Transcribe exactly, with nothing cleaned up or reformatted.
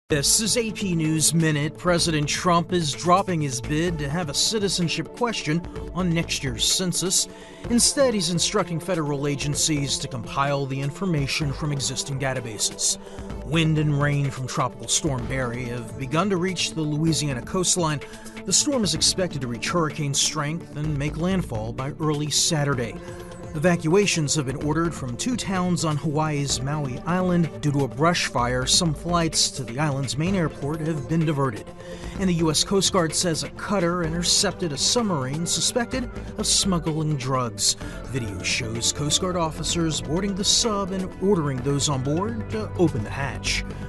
This is A P News Minute. President Trump is dropping his bid to have a citizenship question on next year's census. Instead, he's instructing federal agencies to compile the information from existing databases. Wind and rain from Tropical Storm Barry have begun to reach the Louisiana coastline. The storm is expected to reach hurricane strength and make landfall by early Saturday. Evacuations have been ordered from two towns on Hawaii's Maui Island due to a brush fire. Some flights to the island's main airport have been diverted. And the U S Coast Guard says a cutter intercepted a submarine suspected of smuggling drugs. Video shows Coast Guard officers boarding the sub and ordering those on board to open the hatch.